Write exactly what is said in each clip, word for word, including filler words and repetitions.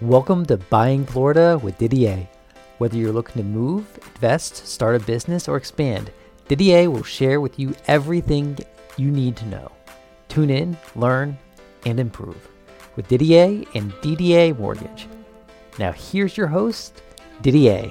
Welcome to Buying Florida with Didier. Whether you're looking to move, invest, start a business, or expand, Didier will share with you everything you need to know. Tune in, learn, and improve with Didier and D D A Mortgage. Now here's your host, Didier.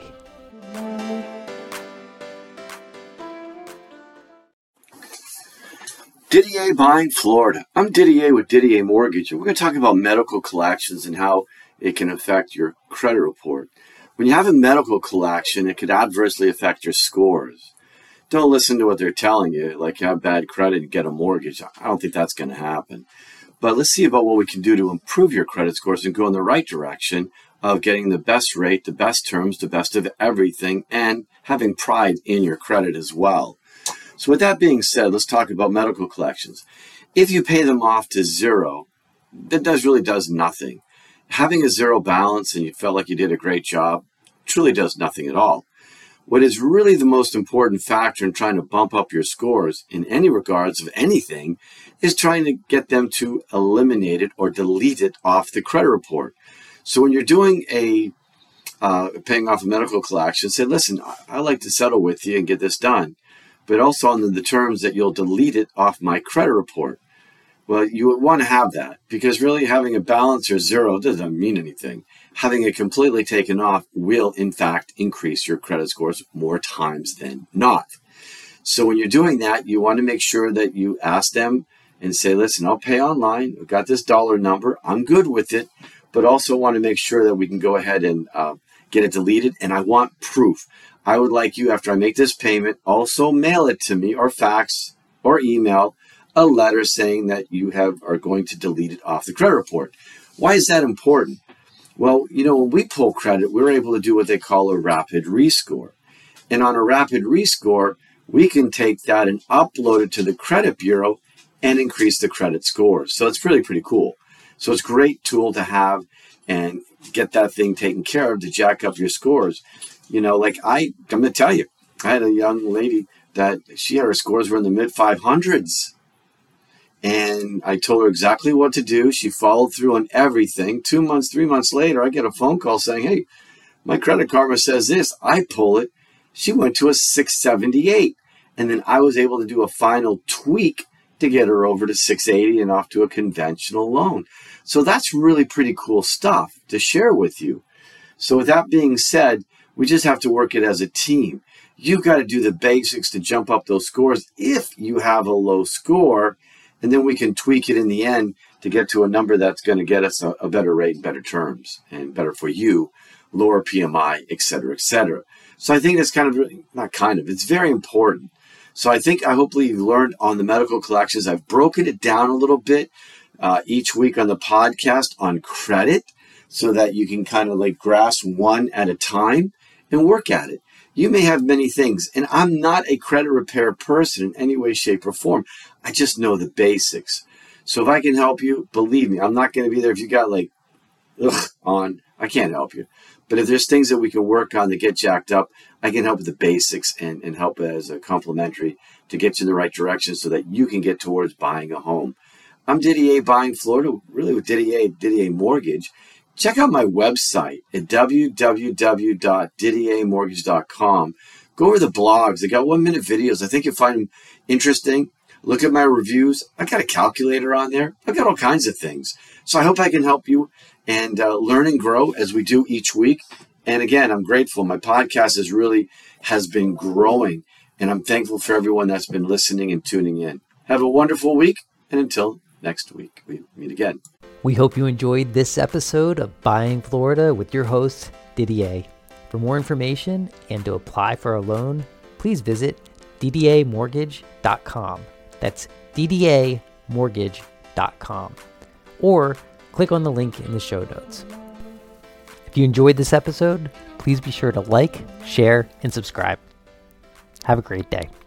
Didier Buying Florida. I'm Didier with Didier Mortgage, and we're going to talk about medical collections and how it can affect your credit report. When you have a medical collection, it could adversely affect your scores. Don't listen to what they're telling you, like you have bad credit and get a mortgage. I don't think that's going to happen. But let's see about what we can do to improve your credit scores and go in the right direction of getting the best rate, the best terms, the best of everything, and having pride in your credit as well. So with that being said, let's talk about medical collections. If you pay them off to zero, that does really does nothing. Having a zero balance and you felt like you did a great job truly does nothing at all. What is really the most important factor in trying to bump up your scores in any regards of anything is trying to get them to eliminate it or delete it off the credit report. So when you're doing a uh, paying off a medical collection, say, listen, I like to settle with you and get this done, but also on the terms that you'll delete it off my credit report. Well, you would want to have that because really having a balance or zero doesn't mean anything. Having it completely taken off will, in fact, increase your credit scores more times than not. So when you're doing that, you want to make sure that you ask them and say, listen, I'll pay online. I've got this dollar number. I'm good with it, but also want to make sure that we can go ahead and uh, get it deleted. And I want proof. I would like you, after I make this payment, also mail it to me or fax or email a letter saying that you have are going to delete it off the credit report. Why is that important? Well, you know, when we pull credit, we're able to do what they call a rapid rescore. And on a rapid rescore, we can take that and upload it to the credit bureau and increase the credit scores. So it's really pretty cool. So it's a great tool to have and get that thing taken care of to jack up your scores. You know, like I, I'm going to tell you, I had a young lady that she had her scores were in the mid five hundreds. And I told her exactly what to do. She followed through on everything. Two months, three months later, I get a phone call saying, hey, my Credit Karma says this. I pull it. She went to a six seventy-eight. And then I was able to do a final tweak to get her over to six eighty and off to a conventional loan. So that's really pretty cool stuff to share with you. So with that being said, we just have to work it as a team. You've got to do the basics to jump up those scores if you have a low score. And then we can tweak it in the end to get to a number that's going to get us a, a better rate and better terms and better for you, lower P M I, et cetera, et cetera. So I think that's kind of, really, not kind of, it's very important. So I think I hopefully you've learned on the medical collections. I've broken it down a little bit uh, each week on the podcast on credit so that you can kind of like grasp one at a time and work at it. You may have many things, and I'm not a credit repair person in any way, shape, or form. I just know the basics. So if I can help you, believe me, I'm not going to be there if you got like, ugh, on. I can't help you. But if there's things that we can work on to get jacked up, I can help with the basics and, and help as a complimentary to get you in the right direction so that you can get towards buying a home. I'm Didier Buying Florida, really with Didier, Didier Mortgage. Check out my website at w w w dot didier mortgage dot com. Go over the blogs. They got one-minute videos. I think you'll find them interesting. Look at my reviews. I got a calculator on there. I've got all kinds of things. So I hope I can help you and uh, learn and grow as we do each week. And again, I'm grateful. My podcast is really has been growing, and I'm thankful for everyone that's been listening and tuning in. Have a wonderful week, and until next week, we meet again. We hope you enjoyed this episode of Buying Florida with your host, Didier. For more information and to apply for a loan, please visit d d a mortgage dot com. That's d d a mortgage dot com. Or click on the link in the show notes. If you enjoyed this episode, please be sure to like, share, and subscribe. Have a great day.